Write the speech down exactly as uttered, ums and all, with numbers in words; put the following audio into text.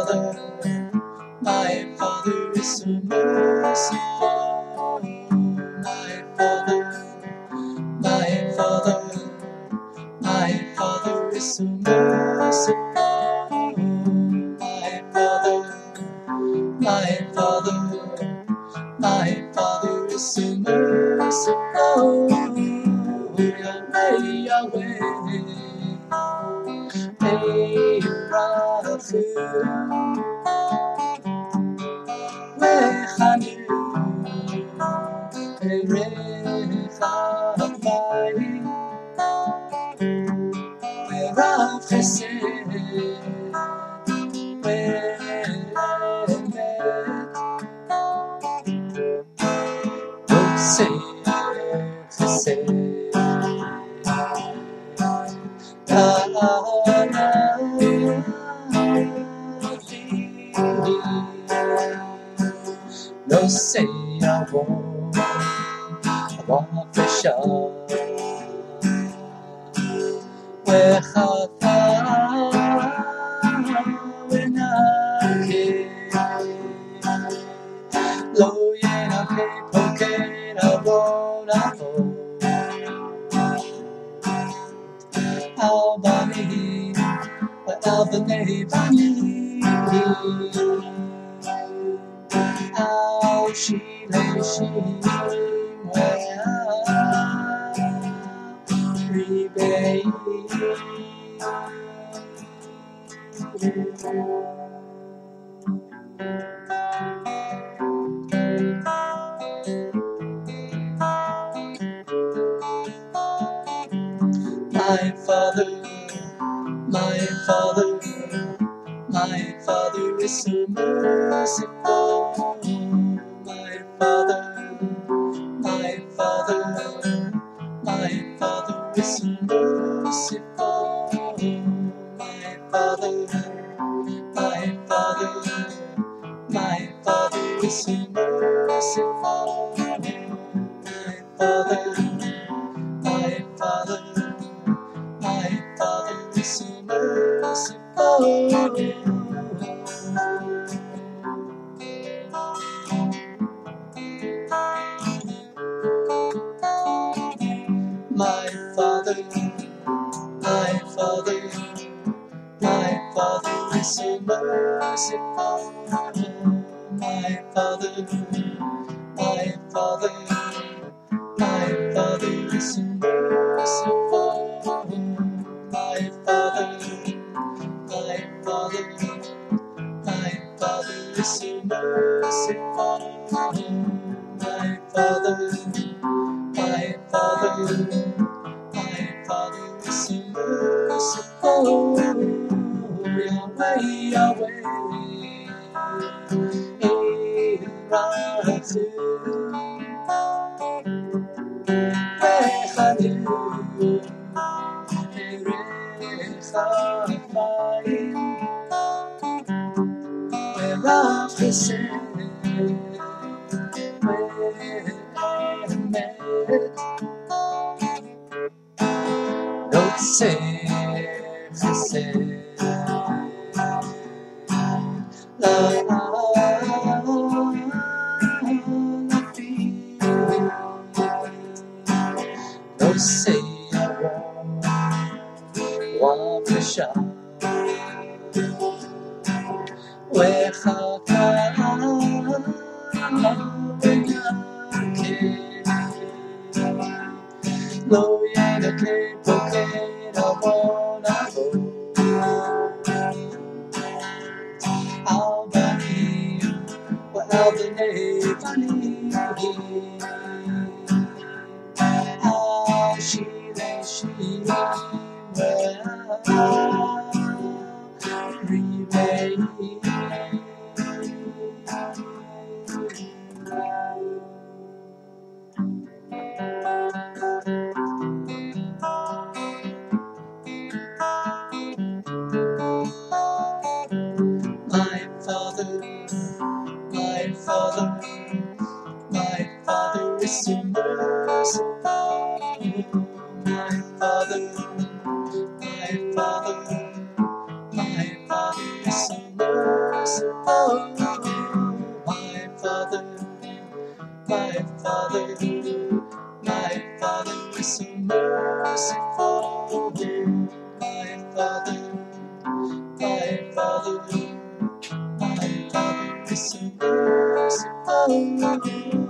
Father, my Father is so merciful. My Father, my Father, my Father is so merciful. My Father, my Father, my Father is so merciful. Yahweh, Yahweh, hey, Rapha, Wechanu, Erechafai, Werav Chesed, We'emet, Oseh Chesed, No say I won't, I won't fish up. Wechata wenake, lo yenake poke na wona ho. Albani, Albani bani, Al she lay she where rebay. My Father, my Father, my Father is so merciful. My Father, my Father, my Father is so merciful. My Father, my Father, my Father is so merciful. My Father, my Father, my Father is so merciful. My Father, my Father, my Father is so merciful. My Father, my Father, my Father is so merciful. My Father, my Father, my Father is so merciful. My Father, my Father, my Father is so merciful. Yahweh, Yahweh, hey, Rapha, Wechanu, Erechafai, Werav Chesed, We'emet, Oseh Chesed, No say I won't, won't fish up. Wechata wenake, lo yenake poke na wona ho. Albani, Albani bani, Al she lay she where rebay. My Father, my Father, my Father is so merciful. My Father, my Father, my Father is so merciful. my Father, my Father, my Father is so merciful. My Father, my Father, my Father is so merciful.